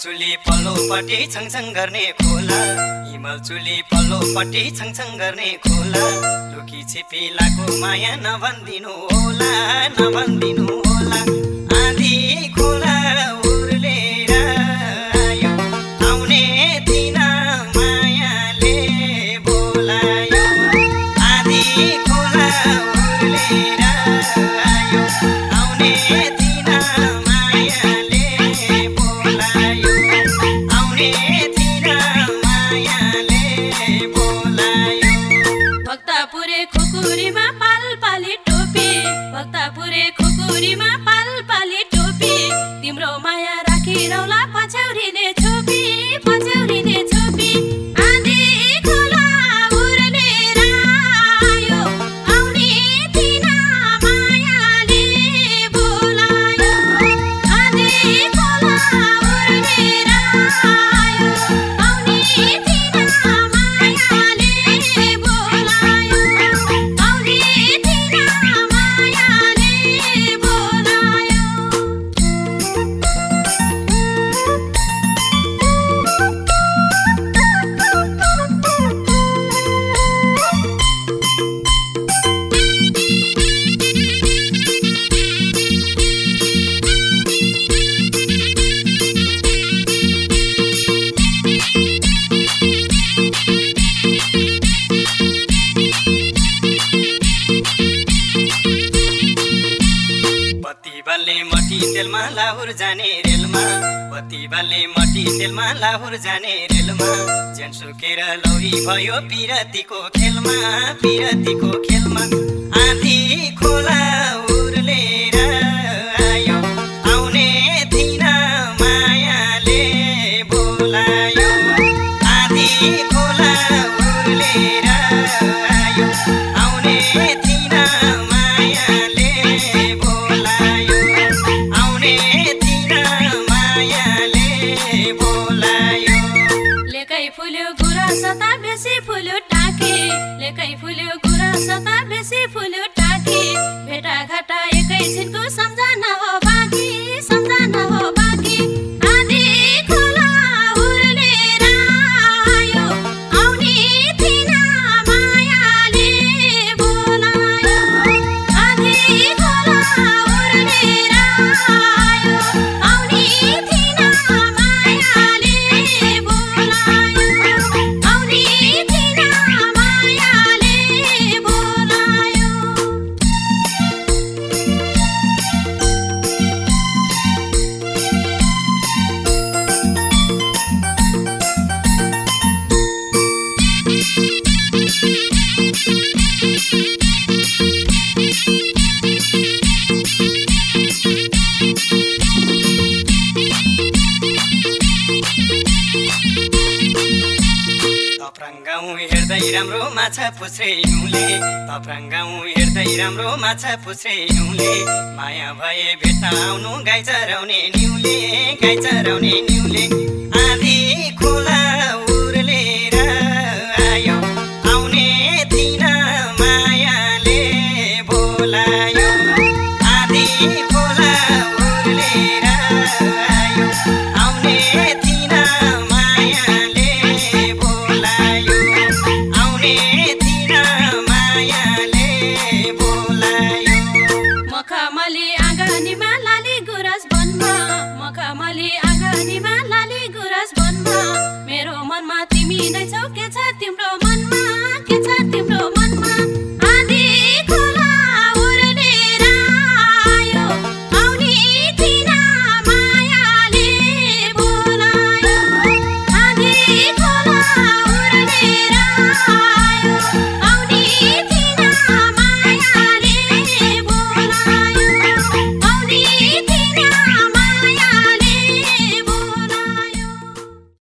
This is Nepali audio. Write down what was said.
चुली पल्लोपट्टि छङछङ गर्ने खोला हिमल चुली पल्लोपट्टि छङछङ गर्ने खोला लुकी छिपिलाको माया नभन्दिनु होला नभन्दिनु होला आँधी खोला उर्लेर आयो आउने दिन मायाले बोलायो आँधी खोला उर्लेर आयो आउने दिन मायाले बोलायो आउने दिन मायाले बोलायो भक्तपुरे खुकुरीमा पालपाली टोपी भक्तपुरे खुकुरीमा पालपाली टोपी तिम्रो माया राखिरौला पछ्यौरीले छोपी पछ्यौरीले छोपी आँधी खोला उर्लेर आयो आउने दिन मायाले बोलायो आँधी खोला उर्लेर आयो आउने दिन मायाले बोलायो आउने दिन मायाले बोलायो बत्ती बाल्ने मटी तेलमा लाहुर जाने रेलमा बत्ती बाल्ने मटी तेलमा लाहुर जाने रेलमा ज्यान सुकेर लौरी भयो पिरतीको खेलमा आँधी खोला उर्लेर आयो आउने दिन मायाले बोलायो आँधी खोला उर्लेर आयो आउने दिन मायाले बोलायो आउने दिन मायाले बोलायो लेकै फुल्यो गुराँसता बेसी फुल्यो टाँकी लेकै फुल्यो गुराँसता बेसी फुल्यो टाँकी भेटाघाटा एकैछिनको सम्झना हो बाँकी सम्झना हो बाँकी आँधी खोला उर्लेर आयो आउने दिन मायाले बोलायो आँधी खोला उर्लेर आयो आउने दिन मायाले बोलायो आउने दिन मायाले बोलायो तप्राङ्गाउँ हेर्दै राम्रो माछा पुछ्रे हिउँले तप्राङ्गाउँ हेर्दै राम्रो माछा पुछ्रे हिउँले माया भए भेट्न आउनु गाई चराउने निउले आँधी खोला उर्लेर आयो आउने दिन मायाले बोलायो आँधी खोला उर्लेर